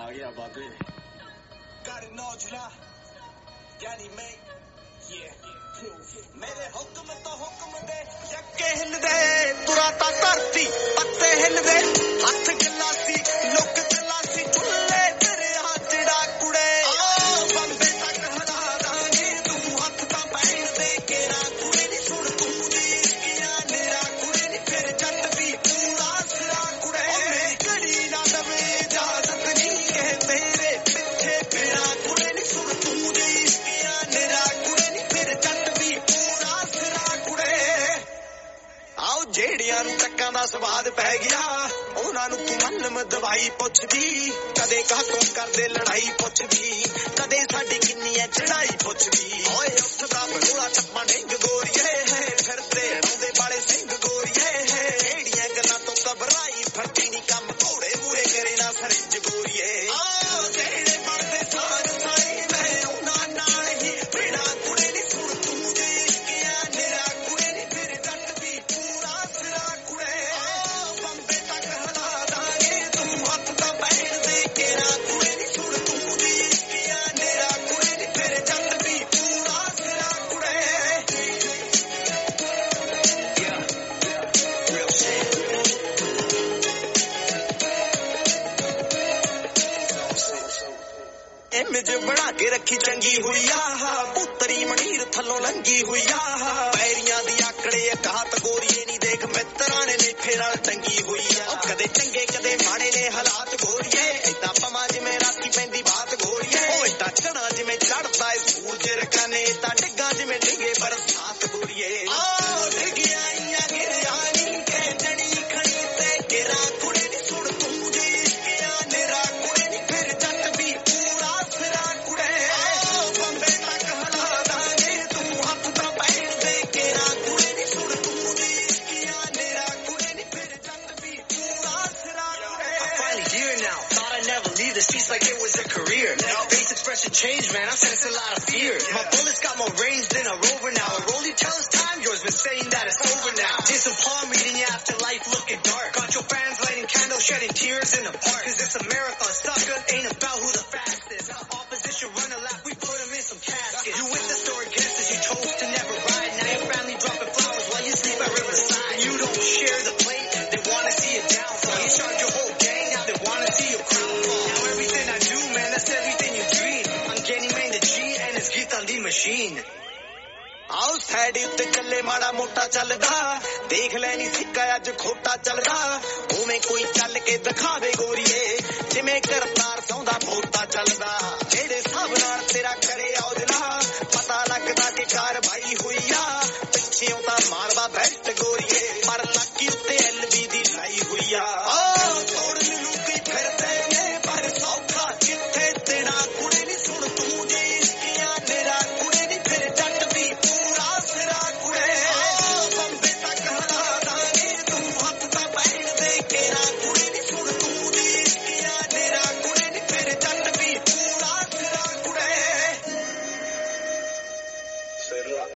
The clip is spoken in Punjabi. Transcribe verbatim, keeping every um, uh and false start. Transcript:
ਆ ਗਿਆ ਬਾਬੇ ਕਰ ਨੌਜਲਾ ਯਾਨੀ ਮੈਂ ਮੇਰੇ ਹੁਕਮ ਤੋਂ ਹੁਕਮ ਦੇ ਜੱਗੇ ਹਿੱਲਦੇ ਤੁਰਾ ਤਾਂ ਧਰਤੀ ਪੱਤੇ ਹਿੱਲਦੇ ਹੱਥ ਗਲਾਸੀ ਲੁੱਕ ਗਲਾਸੀ ਚੁੱਲੇ ਤੇਰੇ ਹਾਜੜਾ ਕੁੜੇ ਬੰਬੇ ਤੱਕ ਹਲਾ ਦਾਂਗੇ ਤੂੰ ਹੱਥ ਤਾਂ ਪੈਣ ਦੇ ਕੇਰਾ ਕੁੜੇ ਨੀ ਸੁਣ ਤੂੰ ਦੀ ਕੀਆ ਨੇਰਾ ਕੁੜੇ ਨੀ ਫਿਰ ਜੱਟ ਵੀ ਪੂਰਾ ਸਿਰਾ ਕੁੜੇ ਮੇਰੀ ਘੜੀ ਨਾ ਦਵੇ ਇਜਾਜ਼ਤ ਨਹੀਂ ਇਹ ਤੇਰੇ ਪਿੱਛੇ ਮੇਰਾ ਕੁੜੇ ਨੀ ਸੁਣ ਤੂੰ ਦੀ ਕੀਆ ਨੇਰਾ ਕੁੜੇ ਨੀ ਫਿਰ ਜੱਟ ਵੀ ਪੂਰਾ ਸਿਰਾ ਕੁੜੇ ਆਓ ਜਿਹੜਿਆਂ ਨੂੰ ਟੱਕਾਂ ਦਾ ਸਵਾਦ ਪੈ ਗਿਆ ਉਹਨਾਂ ਨੂੰ ਤੂੰ ਮਲਮ ਦਵਾਈ ਪੁੱਛਦੀ ਕਦੇ ਕਾਹਤੋਂ ਕਰਦੇ ਲੜਾਈ ਪੁੱਛਦੀ ਕਦੇ ਸਾਡੀ ਕਿੰਨੀ ਐ ਚੜਾਈ ਪੁੱਛਦੀ ਓਏ ਉੱਠਦਾ ਬੜੂਲਾ ਚੱਪਾ ਡਿੰਗ ਗੋਰੀਏ ਫਿਰਦੇ ਰੌਂਦੇ ਵਾਲੇ ਸਿੰਘ ਗੋਰੀਏ ਜਿਹੜੀਆਂ ਗੱਲਾਂ ਤੋਂ ਘਬਰਾਈ ਫਰਦੀ ਨੀ ਕੰਮ ਘੋੜੇ ਮੂਰੇ ਕਰੇ ਨਾ ਸਰਿੰਜ ਗੋਰੀਏ ਆਹ ਜਿਹੜੇ ਬਣਦੇ ਸਾਨ ਸਾਈ ਮੈਂ ਉਹਨਾਂ ਨਾਲ ਹੀ ਬਿਨਾ ਕੁੜੇ ਨੀ ਸੁਣ ਤੂੰ ਦੇ ਕਿਆ ਨੇਰਾ ਕੁੜੇ ਨੀ ਫਿਰ ਜੱਟ ਵੀ ਪੂਰਾ ਸਿਰਾ ਕੁੜੇ ਆਹ ਬੰਬੇ ਤੱਕ ਹਲਾ ਦਾਂਗੇ ਤੂੰ ਹੱਥ ਤਾਂ ਪੈਣ ਦੇ ਕੇਰਾ ਕੁੜੇ ਨੀ ਸੁਣ ਤੂੰ ਦੀ ਕਿਆ ਨੇਰਾ ਕੁੜੇ ਨੀ ਫਿਰ ਜੱਟ ਵੀ ਪੂਰਾ ਸਿਰਾ ਕੁੜੇ ਇਮੇਜ ਬਣਾ ਕੇ ਰੱਖੀ ਚੰਗੀ ਹੋਈ ਆ ਪੁੱਤਰੀ ਮਣੀਰ ਥੱਲੋਂ ਲੰਗੀ ਹੋਈ ਆ ਪੈਰੀਆਂ ਦੀ ਆਕੜੇ ਘਾਤ ਗੋਰੀਏ ਨਹੀਂ ਦੇਖ ਮਿੱਤਰਾਂ ਨੇ ਨੇਫੇ ਨਾਲ ਟੰਗੀ ਹੋਈ ਆ ਕਦੇ ਚੰਗੇ ਕਦੇ ਮਾੜੇ ਨੇ ਹਾਲਾਤ ਗੋਰੀਏ ਏਦਾਂ ਪਵਾਂ ਜਿਵੇਂ ਰਾਤੀ ਪੈਂਦੀ ਬਾਤ ਗੋਰੀਏ ਉਹ ਏਦਾਂ ਚੜਾ ਜਿਵੇਂ ਚੜਦਾ ਏ ਸੂਰਜ ਰਕਾਨੇ ਤਾਂ ਡਿੱਗਾ ਜਿਵੇਂ ਡਿੱਗੇ ਬਰਸਾਤ ਗੋਰੀਏ ਆਹ ਡਿੱਗਿਆ ਆਈਆਂ ਗਿਰਿਆ ਨਹੀਂ ਕਿ ਜਣੀ ਖਣੀ ਤੇ ਗਿਰਾ ਕੁੜੇ ਨੀ ਸੁਣ ਤੂੰ ਜੀ ਕਿਆ ਨੇਰਾ ਕੁੜੇ ਨੀ ਫਿਰ ਜੱਟ ਵੀ ਪੂਰਾ ਸਿਰਾ ਕੁੜੇ ਆਹ ਬੰਬੇ ਤੱਕ ਹਲਾ ਦਾਂਗੇ ਤੂੰ ਹੱਥ ਤਾਂ ਪੈਣ ਦੇ ਕੇਰਾ ਕੁੜੇ ਨੀ ਸੁਣ ਤੂੰ ਜੀ ਕਿਆ ਨੇਰਾ ਕੁੜੇ ਨੀ ਫਿਰ ਜੱਟ ਵੀ ਪੂਰਾ ਸਿਰਾ ਕੁੜੇ I'm finally here now. Thought I'd never leave the streets like it was a career. Face expression changed, man. I'm sensing a lot of fear. My bullets got more range than a rover now. A rollie tell us time, yours been saying that it's over now. Did some palm reading, yeah, after life looking dark. Got your fans lighting candles, shedding tears in the park. Cause it's a marathon, sucker. Ain't about who the fastest. Opposition run a lap, we put them in some caskets. You witnessed or against us, you chose to never ride. Now your family dropping flowers while you sleep at Riverside. You don't share the plate, they wanna see you downfall. You charge your whole gang, now they wanna see your crown fall. Now everything I do, man, that's everything you dream. I'm getting main the G and it's Geet on the machine. ਆਓ ਸਾਈਡ ਉੱਤੇ ਚੱਲੇ ਮਾੜਾ ਮੋਟਾ ਚੱਲਦਾ ਦੇਖ ਲੈ ਨੀ ਸਿੱਕਾ ਅੱਜ ਖੋਟਾ ਚੱਲਦਾ ਉਵੇਂ ਕੋਈ ਚੱਲ ਕੇ ਦਿਖਾਵੇ ਗੋਰੀਏ ਜਿਵੇਂ ਕਰਤਾਰ ਸੌਂਦਾ ਬੋਤਾ ਚੱਲਦਾ ਜਿਹੜੇ ਹਿਸਾਬ ਨਾਲ ਤੇਰਾ ਕਰੇ ਔਜਲਾ ਪਤਾ ਲੱਗਦਾ ਕਿ ਕਾਰਵਾਈ ਹੋਈ